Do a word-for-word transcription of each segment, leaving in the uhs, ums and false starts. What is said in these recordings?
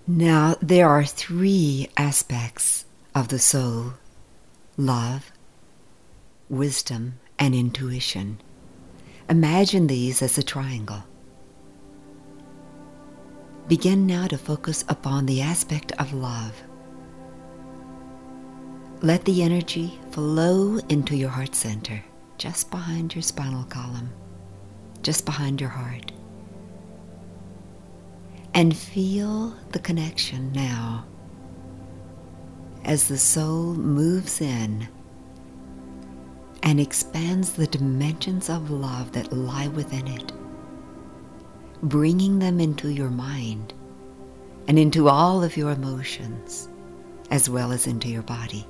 Now, there are three aspects of the soul: love, wisdom, and intuition. Imagine these as a triangle. Begin now to focus upon the aspect of love. Let the energy flow into your heart center, just behind your spinal column, just behind your heart. And feel the connection now as the soul moves in and expands the dimensions of love that lie within it, bringing them into your mind and into all of your emotions, as well as into your body.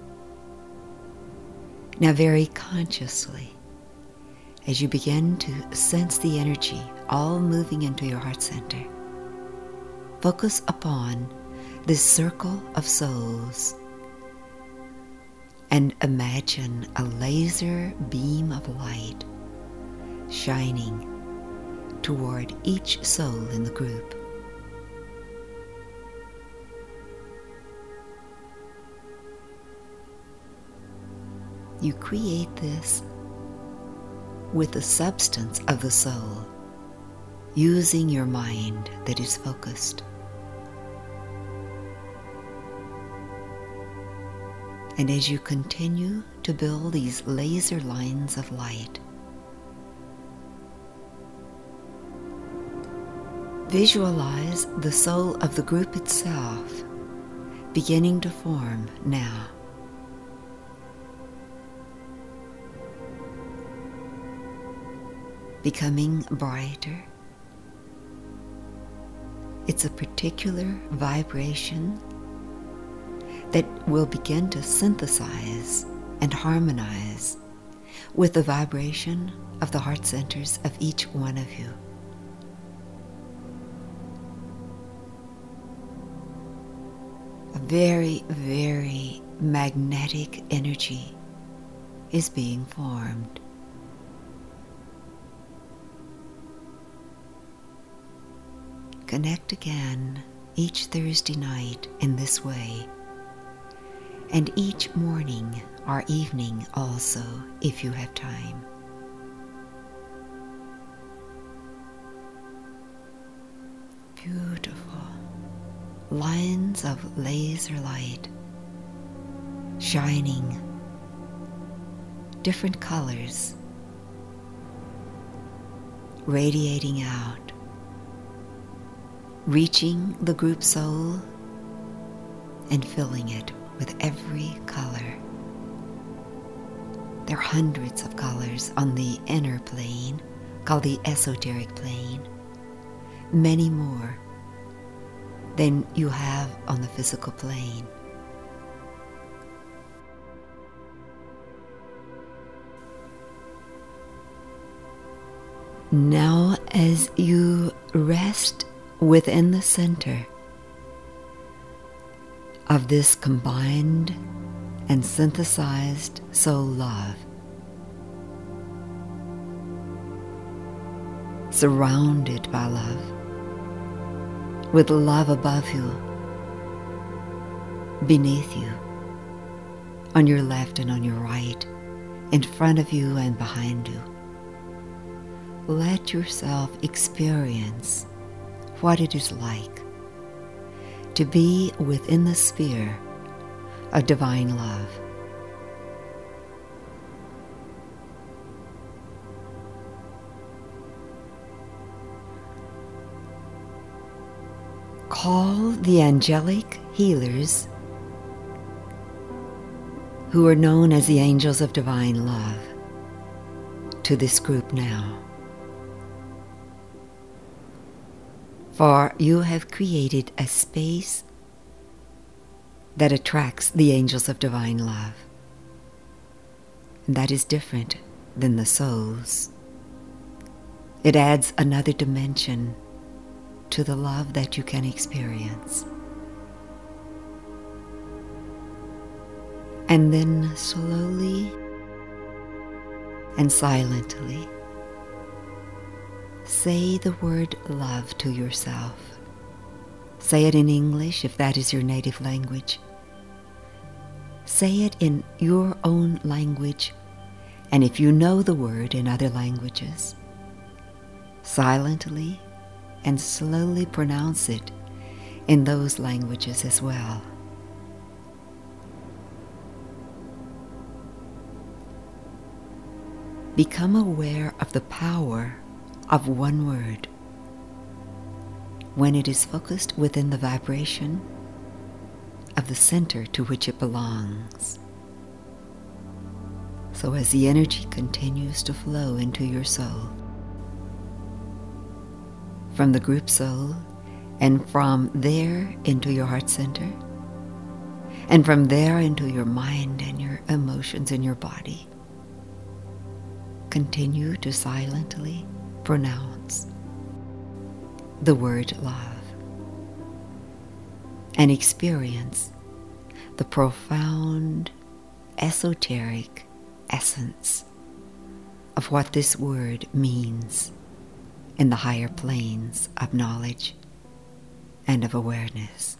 Now, very consciously, as you begin to sense the energy all moving into your heart center, focus upon this circle of souls and imagine a laser beam of light shining toward each soul in the group. You create this with the substance of the soul, using your mind that is focused. And as you continue to build these laser lines of light, visualize the soul of the group itself beginning to form now. Becoming brighter. It's a particular vibration that will begin to synthesize and harmonize with the vibration of the heart centers of each one of you. A very, very magnetic energy is being formed. Connect again each Thursday night in this way, and each morning or evening also, if you have time. Beautiful lines of laser light shining different colors, radiating out, reaching the group soul and filling it with every color. There are hundreds of colors on the inner plane, called the esoteric plane, many more than you have on the physical plane. Now, as you rest within the center of this combined and synthesized soul love, surrounded by love, with love above you, beneath you, on your left and on your right, in front of you and behind you, let yourself experience what it is like to be within the sphere of divine love. Call the angelic healers, who are known as the angels of divine love, to this group now. For you have created a space that attracts the angels of divine love. And that is different than the souls. It adds another dimension to the love that you can experience. And then slowly and silently, say the word love to yourself. Say it in English if that is your native language. Say it in your own language, and if you know the word in other languages, silently and slowly pronounce it in those languages as well. Become aware of the power of one word when it is focused within the vibration of the center to which it belongs. So as the energy continues to flow into your soul, from the group soul, and from there into your heart center, and from there into your mind and your emotions and your body, continue to silently pronounce the word love and experience the profound, esoteric essence of what this word means in the higher planes of knowledge and of awareness.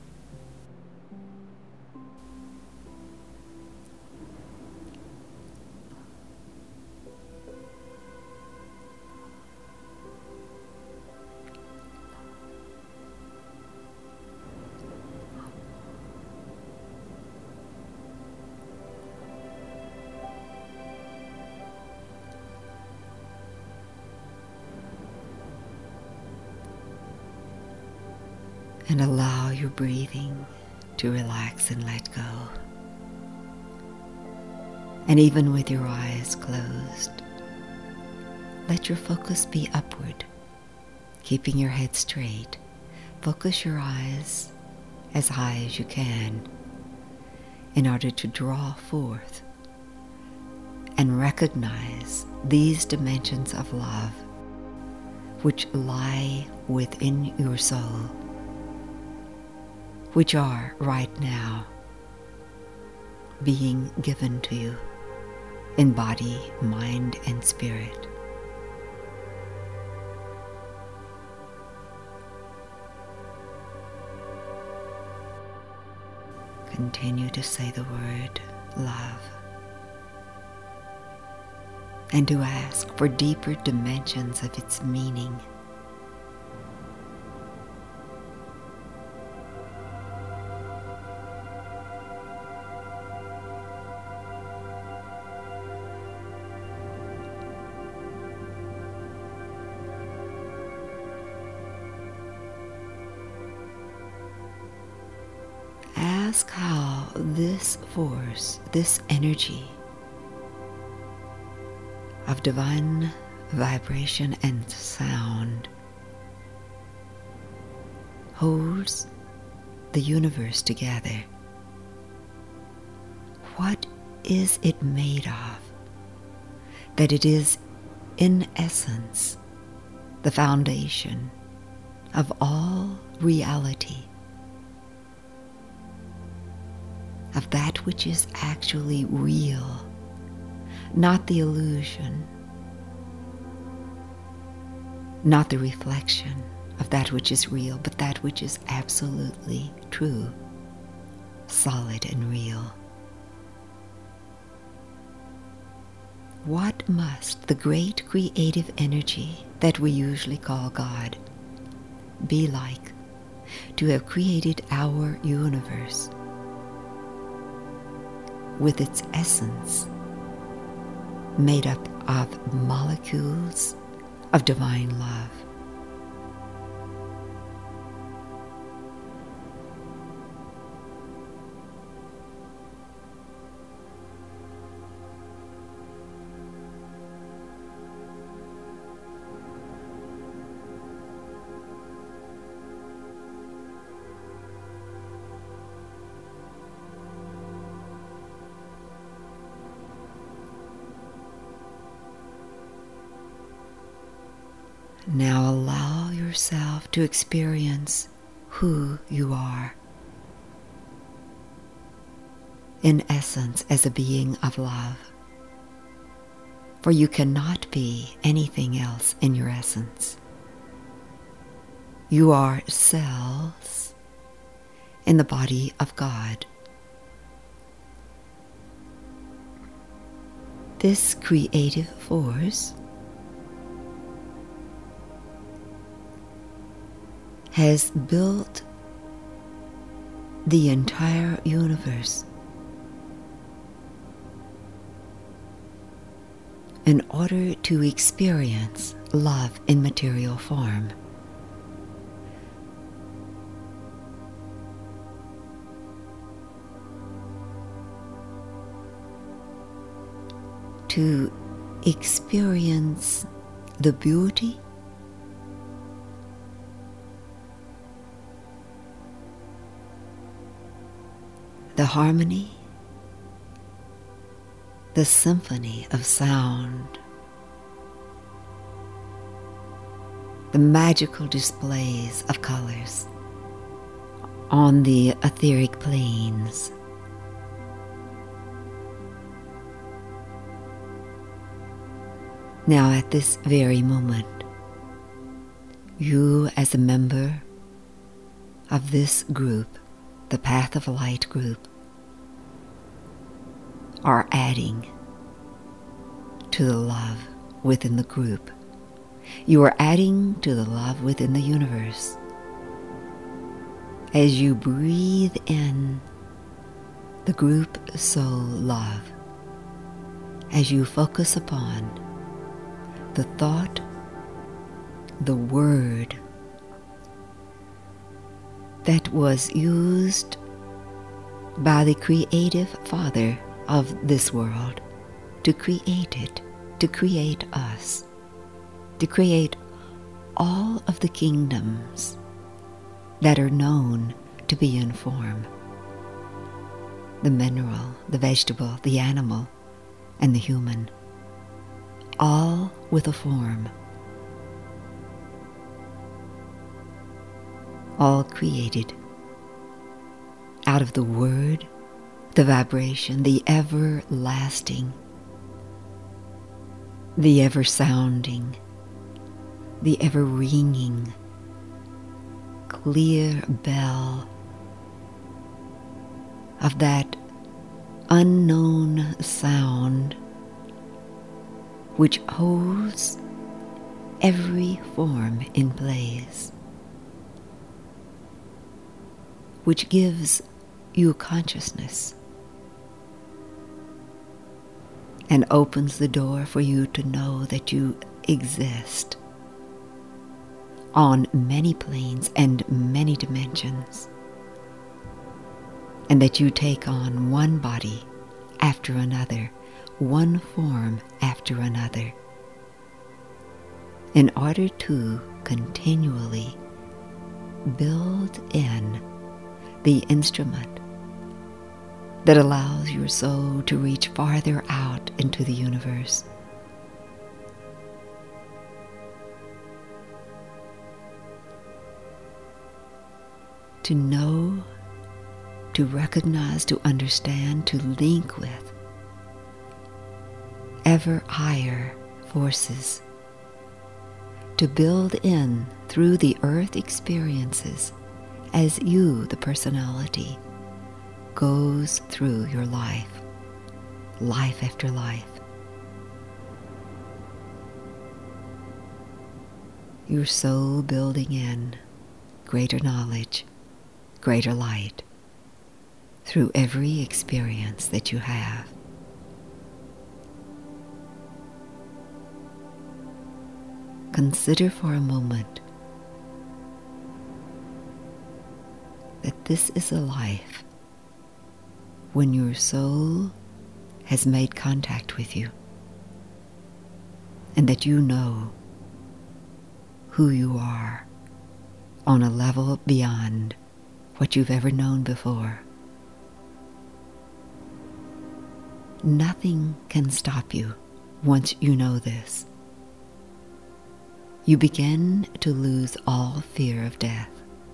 And allow your breathing to relax and let go. And even with your eyes closed, let your focus be upward, keeping your head straight. Focus your eyes as high as you can in order to draw forth and recognize these dimensions of love which lie within your soul, which are right now being given to you in body, mind, and spirit. Continue to say the word love and to ask for deeper dimensions of its meaning. Ask how this force, this energy of divine vibration and sound holds the universe together. What is it made of? That it is, in essence, the foundation of all reality, of that which is actually real, not the illusion, not the reflection of that which is real, but that which is absolutely true, solid and real. What must the great creative energy that we usually call God be like to have created our universe with its essence made up of molecules of divine love? Now allow yourself to experience who you are, in essence as a being of love. For you cannot be anything else in your essence. You are cells in the body of God. This creative force has built the entire universe in order to experience love in material form. To experience the beauty the harmony, the symphony of sound, the magical displays of colors on the etheric planes. Now, at this very moment, you as a member of this group, the Path of Light group, are adding to the love within the group. You are adding to the love within the universe. As you breathe in the group soul love, as you focus upon the thought, the word that was used by the creative Father of this world to create it, to create us, to create all of the kingdoms that are known to be in form: the mineral, the vegetable, the animal, and the human, all with a form, all created out of the word, the vibration, the everlasting, the ever-sounding, the ever-ringing, clear bell of that unknown sound which holds every form in place, which gives you consciousness and opens the door for you to know that you exist on many planes and many dimensions, and that you take on one body after another, one form after another, in order to continually build in the instrument that allows your soul to reach farther out into the universe. To know, to recognize, to understand, to link with ever higher forces, to build in through the earth experiences as you, the personality, goes through your life, life after life. Your soul building in greater knowledge, greater light through every experience that you have. Consider for a moment that this is a life when your soul has made contact with you, and that you know who you are on a level beyond what you've ever known before. Nothing can stop you once you know this. You begin to lose all fear of death.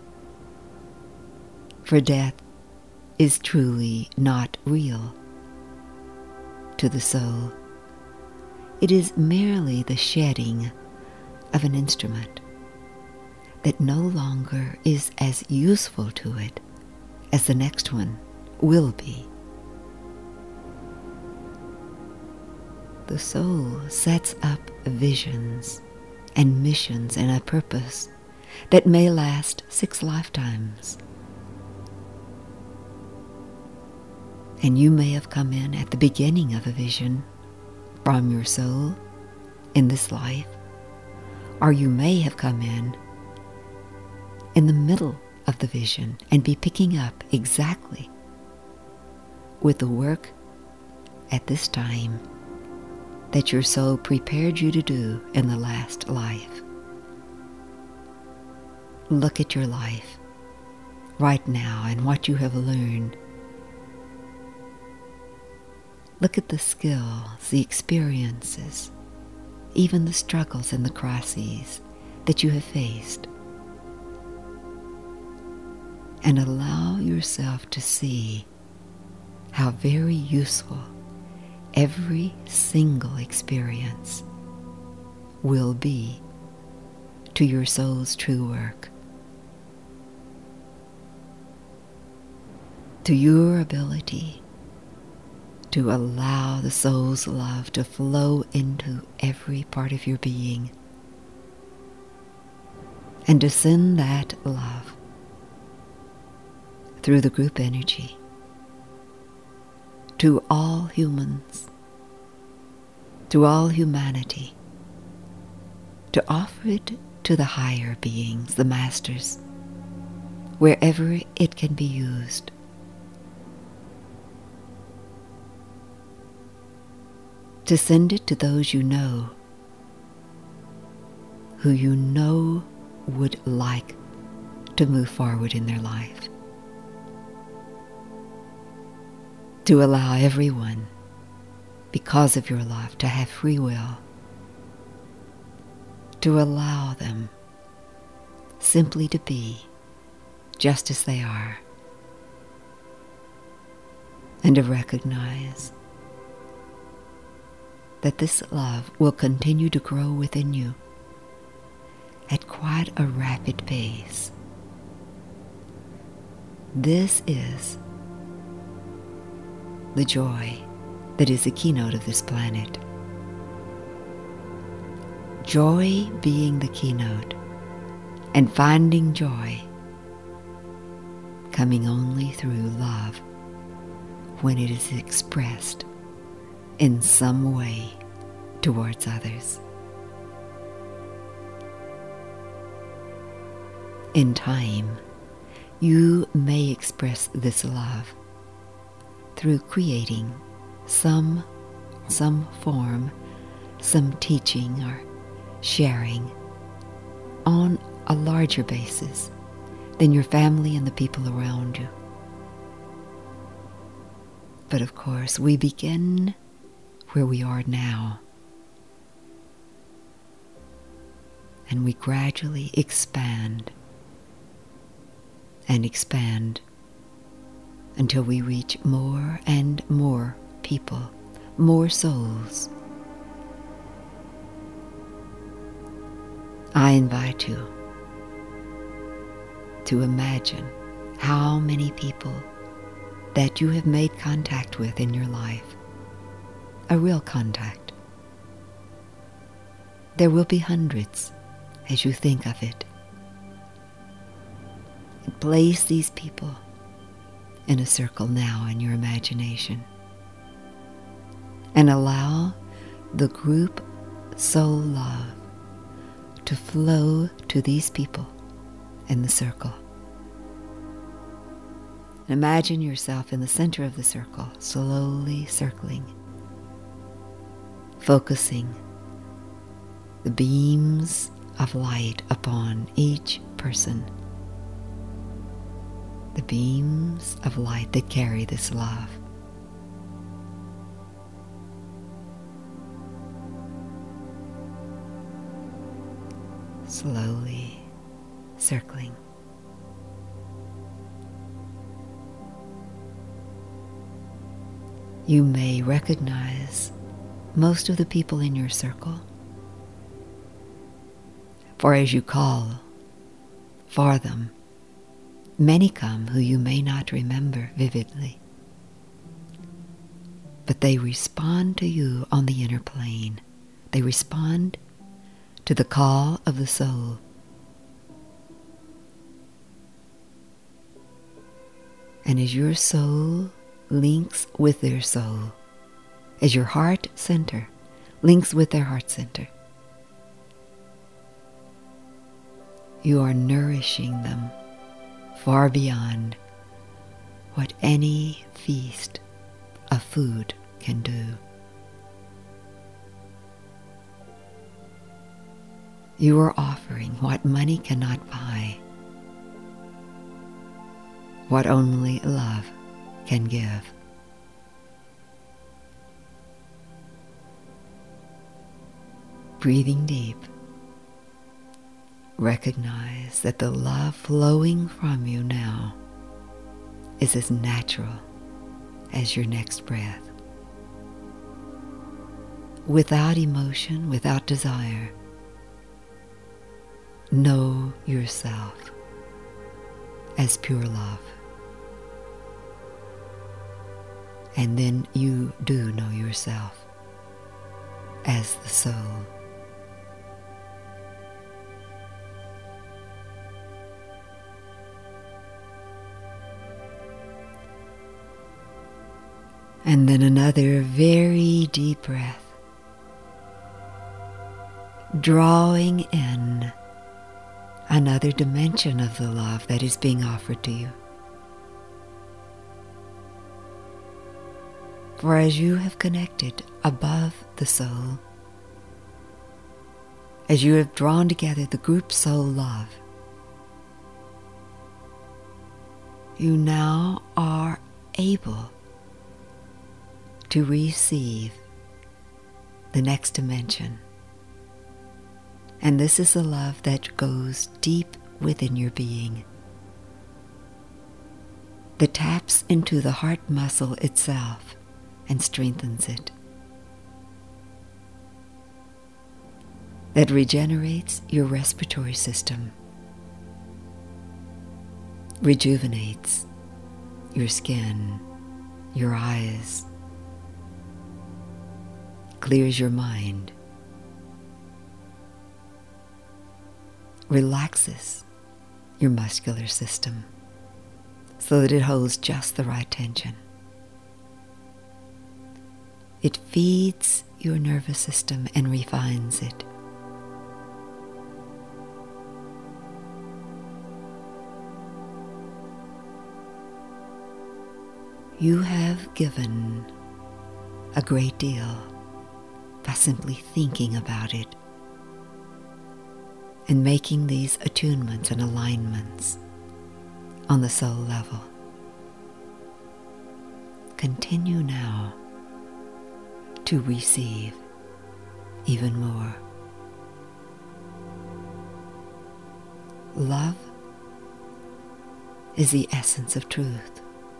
For death is truly not real to the soul. It is merely the shedding of an instrument that no longer is as useful to it as the next one will be. The soul sets up visions and missions and a purpose that may last six lifetimes. And you may have come in at the beginning of a vision from your soul in this life, or you may have come in in the middle of the vision and be picking up exactly with the work at this time that your soul prepared you to do in the last life. Look at your life right now and what you have learned. Look at the skills, the experiences, even the struggles and the crises that you have faced. And allow yourself to see how very useful every single experience will be to your soul's true work, to your ability to allow the soul's love to flow into every part of your being, and to send that love through the group energy to all humans, to all humanity, to offer it to the higher beings, the masters, wherever it can be used. To send it to those you know, who you know would like to move forward in their life. To allow everyone, because of your love, to have free will. To allow them simply to be just as they are. And to recognize that this love will continue to grow within you at quite a rapid pace. This is the joy that is the keynote of this planet. Joy being the keynote, and finding joy coming only through love when it is expressed in some way towards others. In time, you may express this love through creating some, some form, some teaching or sharing on a larger basis than your family and the people around you. But of course, we begin where we are now, and we gradually expand and expand until we reach more and more people, more souls. I invite you to imagine how many people that you have made contact with in your life, a real contact. There will be hundreds as you think of it. And place these people in a circle now in your imagination, and allow the group soul love to flow to these people in the circle. Imagine yourself in the center of the circle, slowly circling, focusing the beams of light upon each person, the beams of light that carry this love. Slowly circling. You may recognize most of the people in your circle, for as you call for them. Many come who you may not remember vividly, but they respond to you on the inner plane. They respond to the call of the soul. And as your soul links with their soul, as your heart center links with their heart center, you are nourishing them far beyond what any feast of food can do. You are offering what money cannot buy, what only love can give. Breathing deep, recognize that the love flowing from you now is as natural as your next breath. Without emotion, without desire, know yourself as pure love. And then you do know yourself as the soul. And then another very deep breath, drawing in another dimension of the love that is being offered to you. For as you have connected above the soul, as you have drawn together the group soul love, you now are able to receive the next dimension. And this is the love that goes deep within your being, that taps into the heart muscle itself and strengthens it, that regenerates your respiratory system, rejuvenates your skin, your eyes, clears your mind, relaxes your muscular system so that it holds just the right tension. It feeds your nervous system and refines it. You have given a great deal by simply thinking about it and making these attunements and alignments on the soul level. Continue now to receive even more. Love is the essence of truth.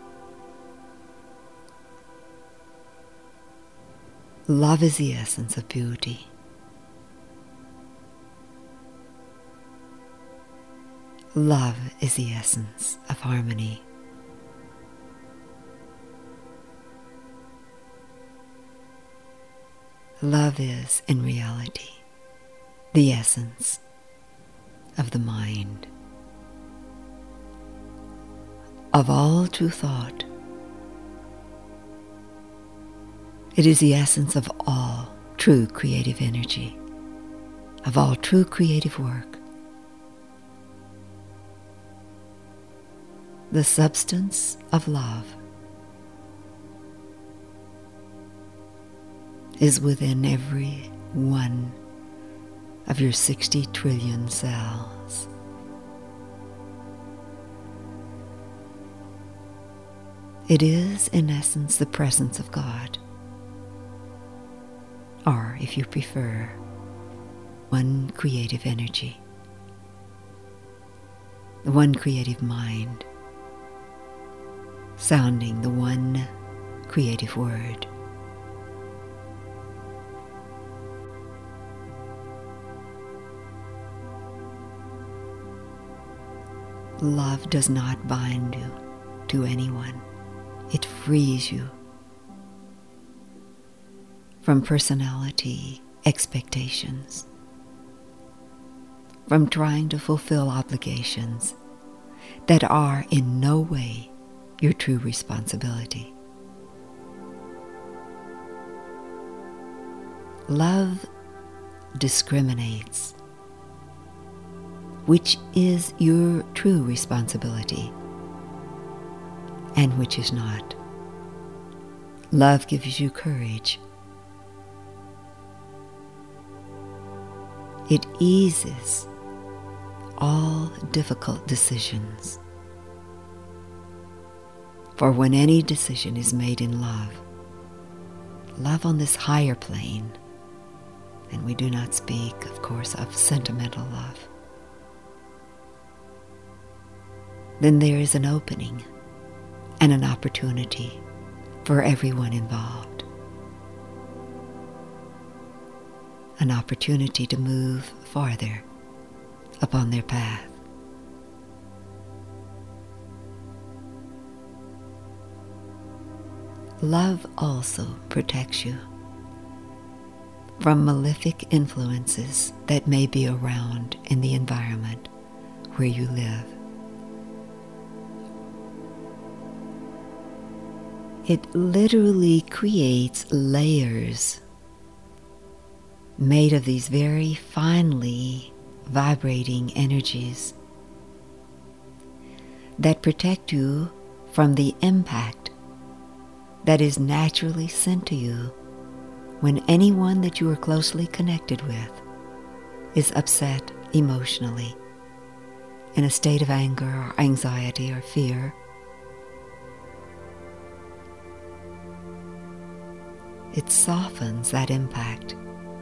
Love is the essence of beauty. Love is the essence of harmony. Love is, in reality, the essence of the mind. Of all true thought, it is the essence of all true creative energy, of all true creative work. The substance of love is within every one of your sixty trillion cells. It is, in essence, the presence of God, or, if you prefer, one creative energy, the one creative mind, sounding the one creative word. love does not bind you to anyone. It frees you from personality expectations, from trying to fulfill obligations that are in no way your true responsibility. Love discriminates which is your true responsibility and which is not. Love gives you courage. It eases all difficult decisions. For when any decision is made in love, love on this higher plane, and we do not speak, of course, of sentimental love, then there is an opening and an opportunity for everyone involved. An opportunity to move farther upon their path. Love also protects you from malefic influences that may be around in the environment where you live. It literally creates layers made of these very finely vibrating energies that protect you from the impact that is naturally sent to you when anyone that you are closely connected with is upset emotionally, in a state of anger or anxiety or fear. It softens that impact.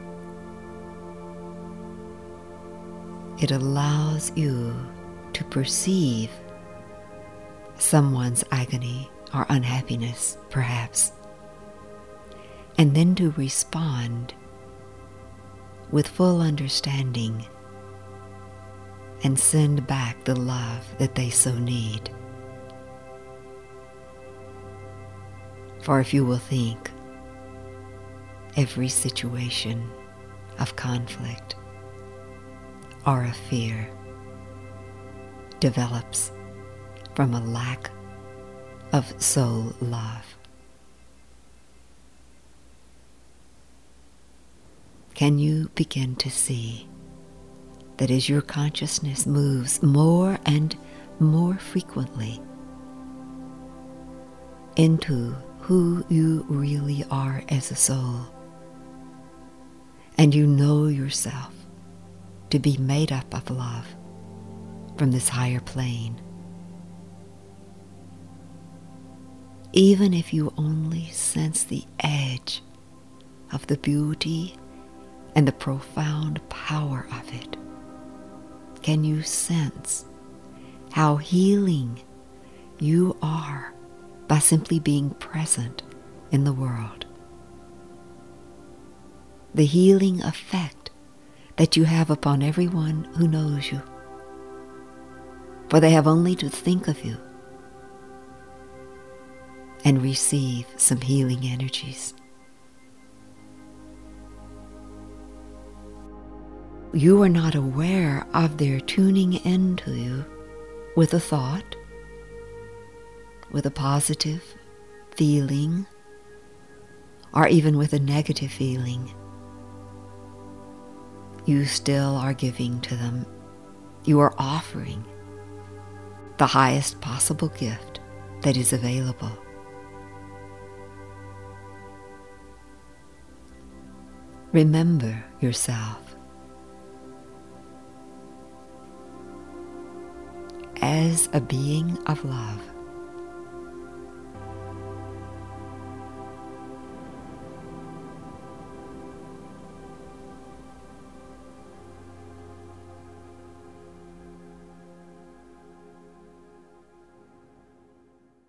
It allows you to perceive someone's agony or unhappiness, perhaps, and then to respond with full understanding and send back the love that they so need. For if you will think, every situation of conflict or of fear develops from a lack of soul love. Can you begin to see that as your consciousness moves more and more frequently into who you really are as a soul, and you know yourself to be made up of love from this higher plane, even if you only sense the edge of the beauty and the profound power of it, can you sense how healing you are by simply being present in the world? The healing effect that you have upon everyone who knows you, for they have only to think of you and receive some healing energies. You are not aware of their tuning into you with a thought, with a positive feeling, or even with a negative feeling. You still are giving to them. You are offering the highest possible gift that is available. Remember yourself as a being of love.